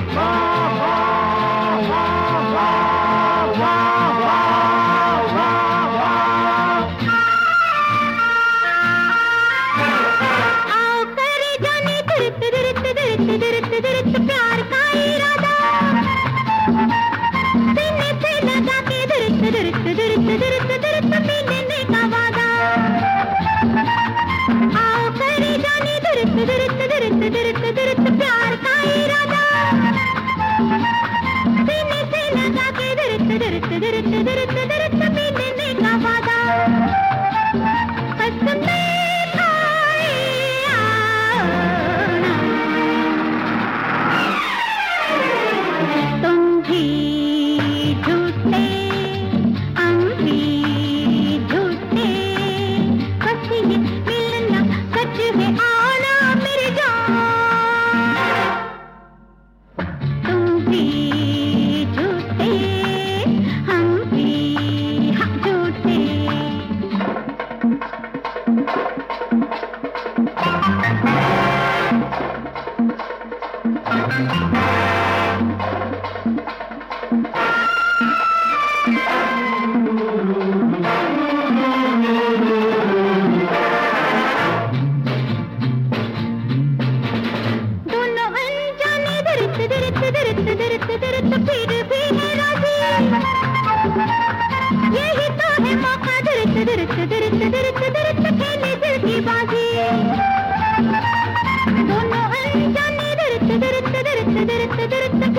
प्यार का इरादा सीने से लगा के मिलने का वादा। आओ करे जाने प्यार का इरादा सीने से लगा के मिलने का वादा। फिर भी है राजी, यही तो है मौका खेले दिल की बाजी। दोनों अनजाने